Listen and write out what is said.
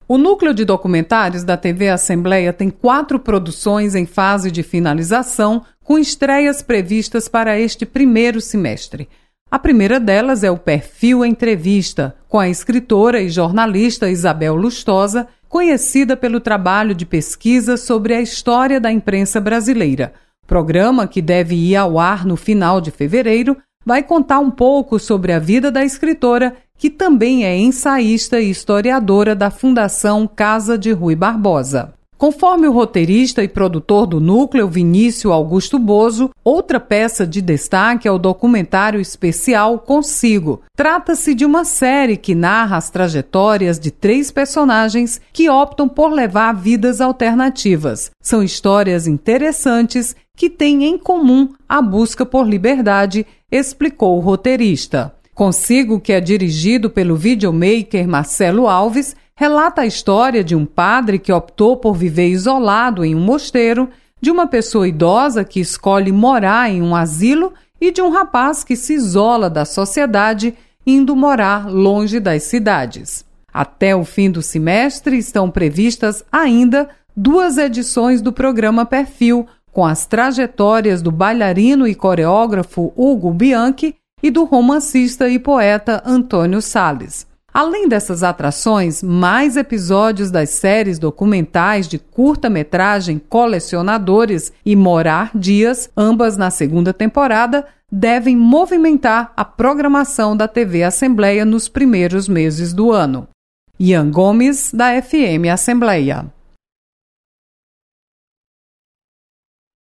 O núcleo de documentários da TV Assembleia tem 4 produções em fase de finalização, com estreias previstas para este primeiro semestre. A primeira delas é o Perfil Entrevista, com a escritora e jornalista Isabel Lustosa, conhecida pelo trabalho de pesquisa sobre a história da imprensa brasileira. Programa, que deve ir ao ar no final de fevereiro, vai contar um pouco sobre a vida da escritora, que também é ensaísta e historiadora da Fundação Casa de Rui Barbosa. Conforme o roteirista e produtor do núcleo, Vinícius Augusto Bozo, outra peça de destaque é o documentário especial Consigo. Trata-se de uma série que narra as trajetórias de 3 personagens que optam por levar vidas alternativas. São histórias interessantes que têm em comum a busca por liberdade, explicou o roteirista. Consigo, que é dirigido pelo videomaker Marcelo Alves, relata a história de um padre que optou por viver isolado em um mosteiro, de uma pessoa idosa que escolhe morar em um asilo e de um rapaz que se isola da sociedade, indo morar longe das cidades. Até o fim do semestre estão previstas ainda 2 edições do programa Perfil, com as trajetórias do bailarino e coreógrafo Hugo Bianchi e do romancista e poeta Antônio Salles. Além dessas atrações, mais episódios das séries documentais de curta-metragem Colecionadores e Morar Dias, ambas na 2ª temporada, devem movimentar a programação da TV Assembleia nos primeiros meses do ano. Ian Gomes, da FM Assembleia.